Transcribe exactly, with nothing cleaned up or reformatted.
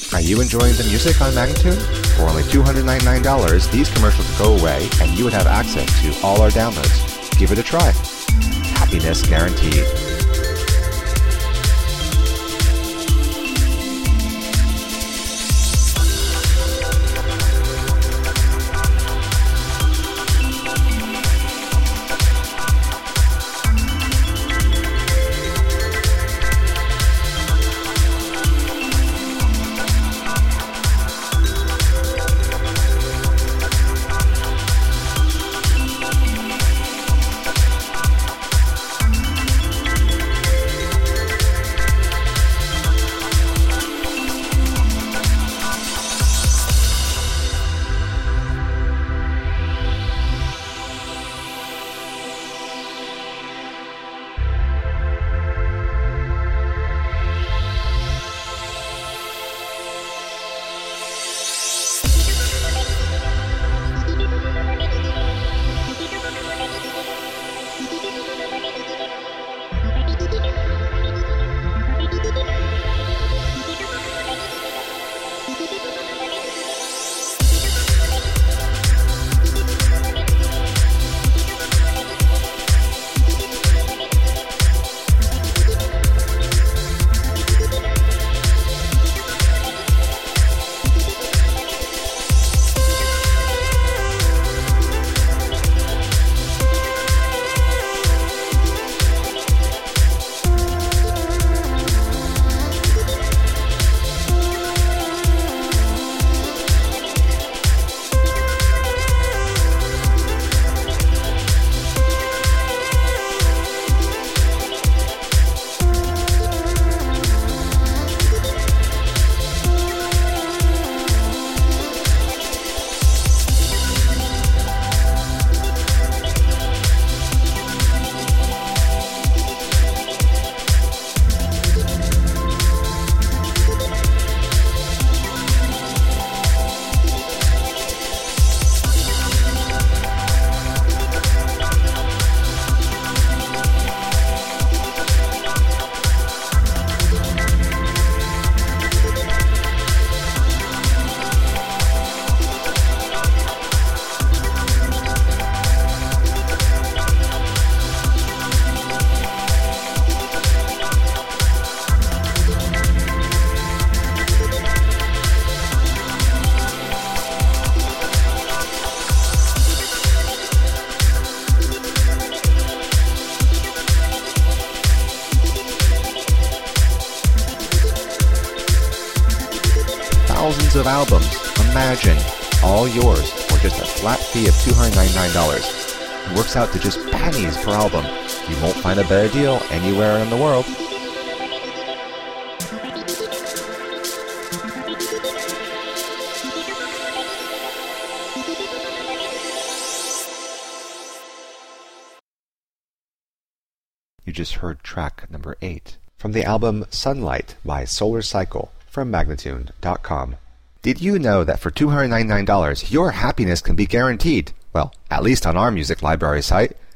Are you enjoying the music on Magnatune? For only two hundred ninety-nine dollars, these commercials would go away and you would have access to all our downloads. Give it a try. Happiness guaranteed. Thousands of albums, imagine, all yours for just a flat fee of two hundred ninety-nine dollars. It works out to just pennies per album. You won't find a better deal anywhere in the world. You just heard track number eight from the album Sunlight by Solar Cycle from Magnatune dot com. Did you know that for two hundred ninety-nine dollars your happiness can be guaranteed? Well, at least on our music library site.